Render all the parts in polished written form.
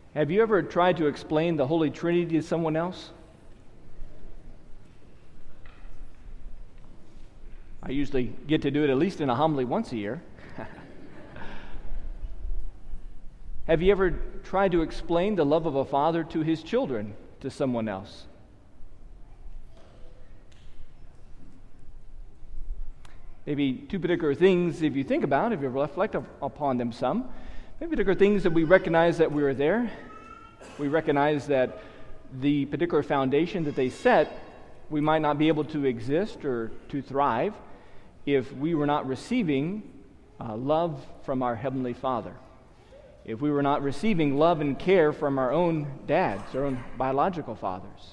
Have you ever tried to explain the Holy Trinity to someone else? I usually get to do it at least in a homily once a year. Have you ever tried to explain the love of a father to his children to someone else? Maybe two particular things, if you think about, if you reflect upon them some, maybe particular things that we recognize that we are there. We recognize that the particular foundation that they set, we might not be able to exist or to thrive if we were not receiving love from our Heavenly Father. If we were not receiving love and care from our own dads, our own biological fathers.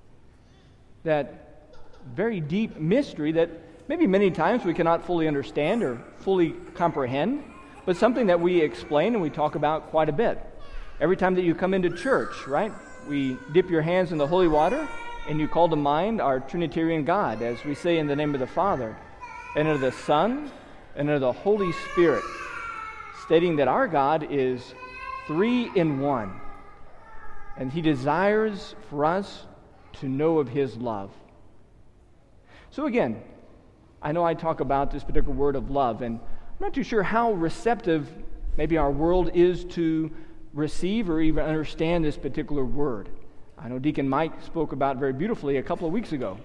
That very deep mystery that maybe many times we cannot fully understand or fully comprehend, but something that we explain and we talk about quite a bit. Every time that you come into church, right, we dip your hands in the holy water and you call to mind our Trinitarian God, as we say in the name of the Father, and of the Son, and of the Holy Spirit, stating that our God is three in one, and He desires for us to know of His love. So again, I know I talk about this particular word of love, and I'm not too sure how receptive maybe our world is to receive or even understand this particular word. I know Deacon Mike spoke about very beautifully a couple of weeks ago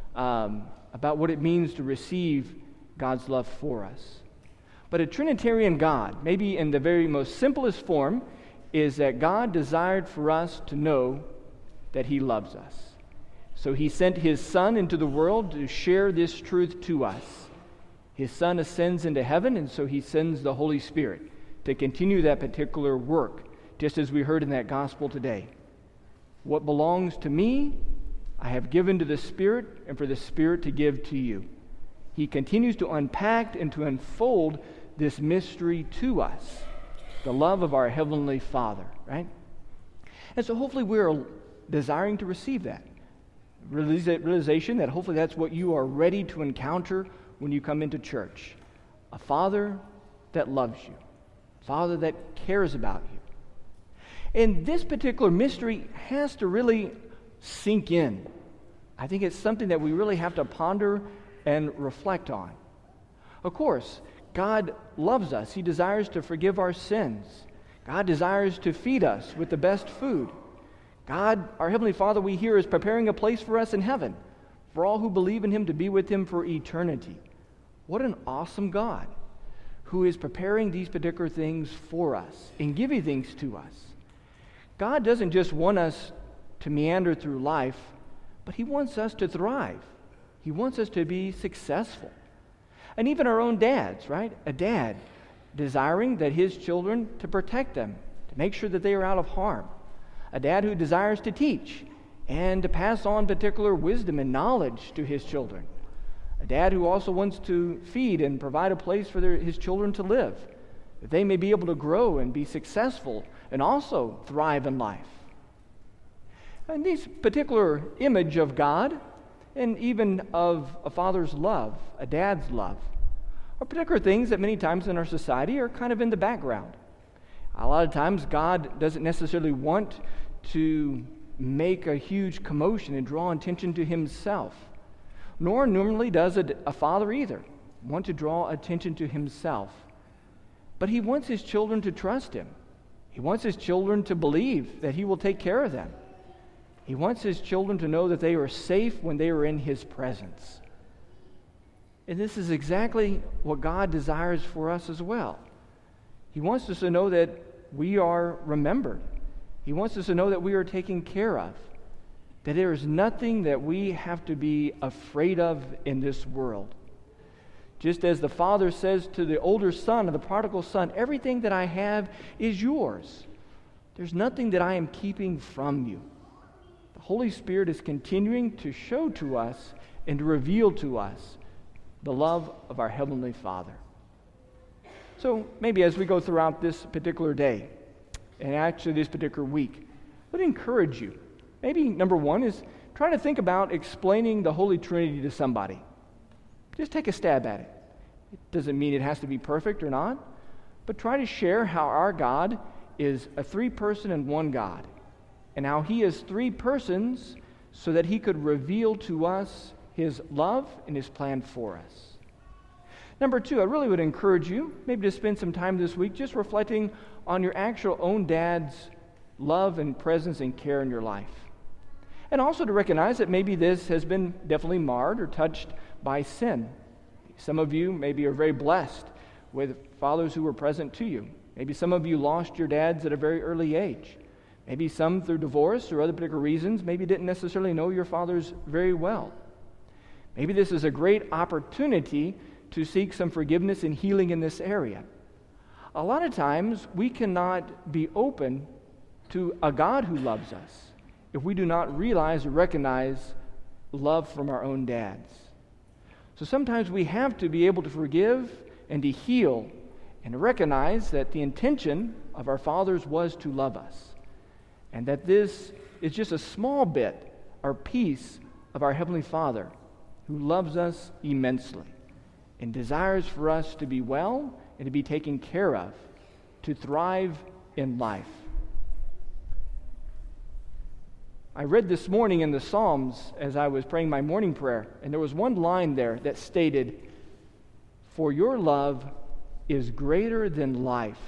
about what it means to receive God's love for us. But a Trinitarian God, maybe in the very most simplest form, is that God desired for us to know that He loves us. So He sent His Son into the world to share this truth to us. His Son ascends into heaven, and so He sends the Holy Spirit to continue that particular work, just as we heard in that gospel today. What belongs to me, I have given to the Spirit, and for the Spirit to give to you. He continues to unpack and to unfold this mystery to us, the love of our Heavenly Father, right? And so hopefully we're desiring to receive that. Realization that hopefully that's what you are ready to encounter when you come into church. A Father that loves you. A Father that cares about you. And this particular mystery has to really sink in. I think it's something that we really have to ponder and reflect on. Of course, God loves us. He desires to forgive our sins. God desires to feed us with the best food. God, our Heavenly Father, we hear, is preparing a place for us in heaven, for all who believe in Him to be with Him for eternity. What an awesome God who is preparing these particular things for us and giving things to us. God doesn't just want us to meander through life, but He wants us to thrive. He wants us to be successful. And even our own dads, right? A dad desiring that his children to protect them, to make sure that they are out of harm. A dad who desires to teach and to pass on particular wisdom and knowledge to his children. A dad who also wants to feed and provide a place for his children to live, that they may be able to grow and be successful and also thrive in life. And this particular image of God, and even of a father's love, a dad's love, are particular things that many times in our society are kind of in the background. A lot of times God doesn't necessarily want to make a huge commotion and draw attention to Himself, nor normally does a father either want to draw attention to himself. But He wants His children to trust Him. He wants His children to believe that He will take care of them. He wants His children to know that they are safe when they are in His presence. And this is exactly what God desires for us as well. He wants us to know that we are remembered. He wants us to know that we are taken care of, that there is nothing that we have to be afraid of in this world. Just as the father says to the older son, or the prodigal son, everything that I have is yours. There's nothing that I am keeping from you. The Holy Spirit is continuing to show to us and to reveal to us the love of our Heavenly Father. So maybe as we go throughout this particular day, and actually this particular week, I would encourage you. Maybe number one is try to think about explaining the Holy Trinity to somebody. Just take a stab at it. It doesn't mean it has to be perfect or not, but try to share how our God is a three-person and one God, and how He is three persons so that He could reveal to us His love and His plan for us. Number two, I really would encourage you maybe to spend some time this week just reflecting on your actual own dad's love and presence and care in your life. And also to recognize that maybe this has been definitely marred or touched by sin. Some of you maybe are very blessed with fathers who were present to you. Maybe some of you lost your dads at a very early age. Maybe some through divorce or other particular reasons, maybe didn't necessarily know your fathers very well. Maybe this is a great opportunity to seek some forgiveness and healing in this area. A lot of times we cannot be open to a God who loves us if we do not realize or recognize love from our own dads. So sometimes we have to be able to forgive and to heal and to recognize that the intention of our fathers was to love us, and that this is just a small bit or piece of our Heavenly Father who loves us immensely and desires for us to be well and to be taken care of, to thrive in life. I read this morning in the Psalms as I was praying my morning prayer, and there was one line there that stated, "For your love is greater than life."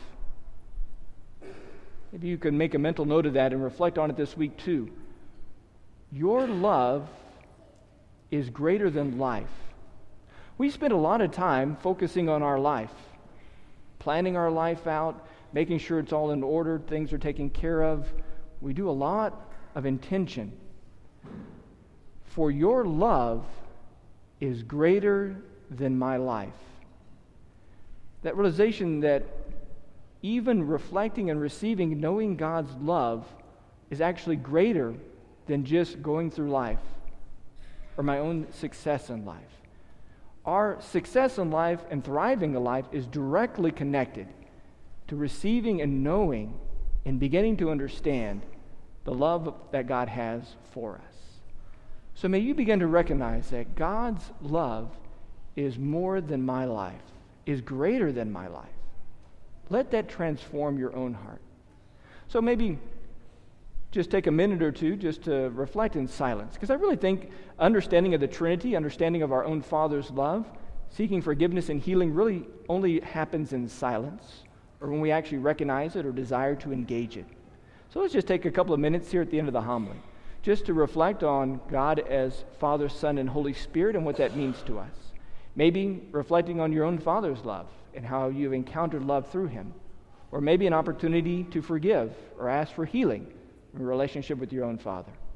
Maybe you can make a mental note of that and reflect on it this week too. Your love is greater than life. We spend a lot of time focusing on our life, planning our life out, making sure it's all in order, things are taken care of. We do a lot of intention. For your love is greater than my life. That realization that even reflecting and receiving, knowing God's love is actually greater than just going through life or my own success in life. Our success in life and thriving in life is directly connected to receiving and knowing and beginning to understand the love that God has for us. So may you begin to recognize that God's love is more than my life, is greater than my life. Let that transform your own heart. So maybe just take a minute or two just to reflect in silence, because I really think understanding of the Trinity, understanding of our own Father's love, seeking forgiveness and healing really only happens in silence, or when we actually recognize it or desire to engage it. So let's just take a couple of minutes here at the end of the homily just to reflect on God as Father, Son, and Holy Spirit and what that means to us. Maybe reflecting on your own Father's love and how you've encountered love through Him. Or maybe an opportunity to forgive or ask for healing in relationship with your own Father.